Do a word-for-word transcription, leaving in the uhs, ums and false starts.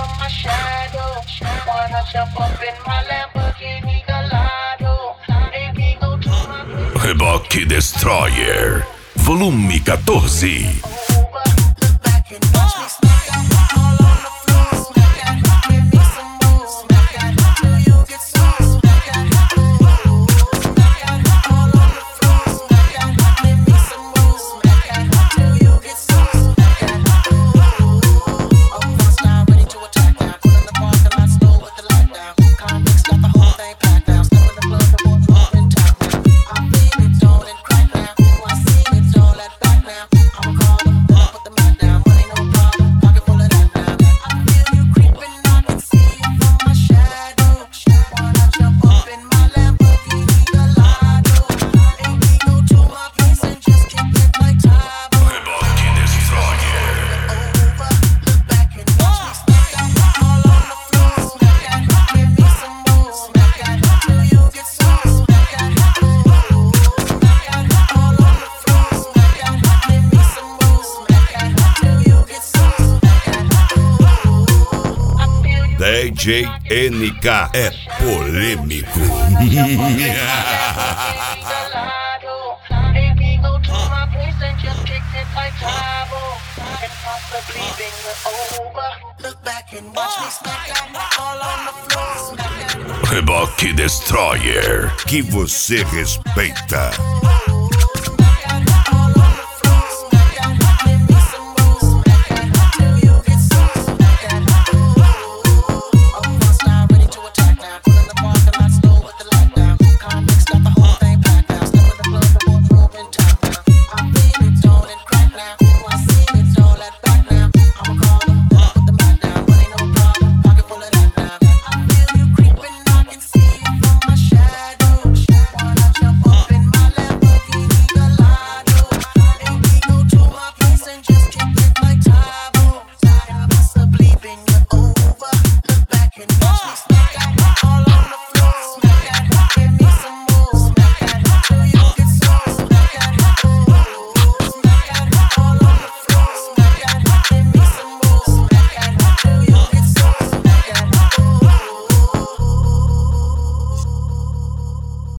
from my shadow. Wanna jump up in my Lamborghini Gallardo. Baby, go to my place. Reboque Destroyer, volume quatorze. D J N K é polêmico. Baby, go to my place and just kick it like Tybo. And possibly bring it over. Look back and watch me smack that all on the floor. Smack that. Reboque Destroyer, que você respeita.